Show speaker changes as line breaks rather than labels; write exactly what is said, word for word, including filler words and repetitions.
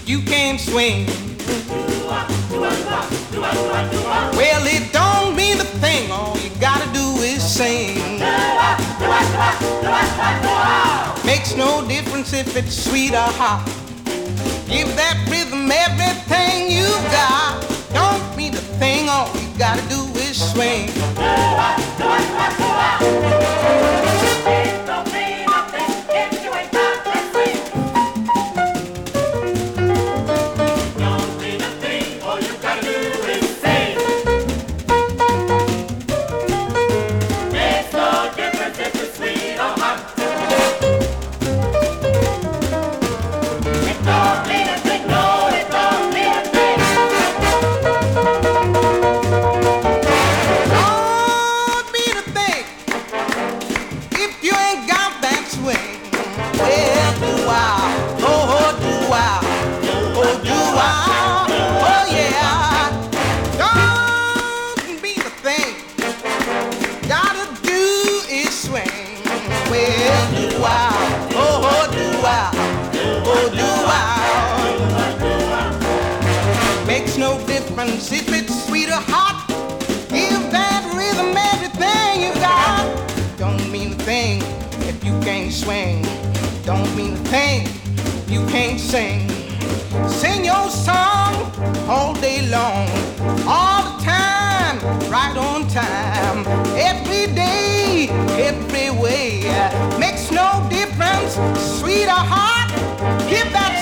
you can't swing. Well, it don't mean a thing. All you gotta do is sing. Makes no difference if it's sweet or hot. Give that rhythm everything you got. Don't mean a thing. All you gotta do is swing. Makes no difference if it's sweet or hot. Give that rhythm everything you got. Don't mean a thing if you can't swing. Don't mean a thing if you can't sing. Sing your song all day long, all the time, right on time. Every day, every way. Makes no difference, sweet or hot. Give that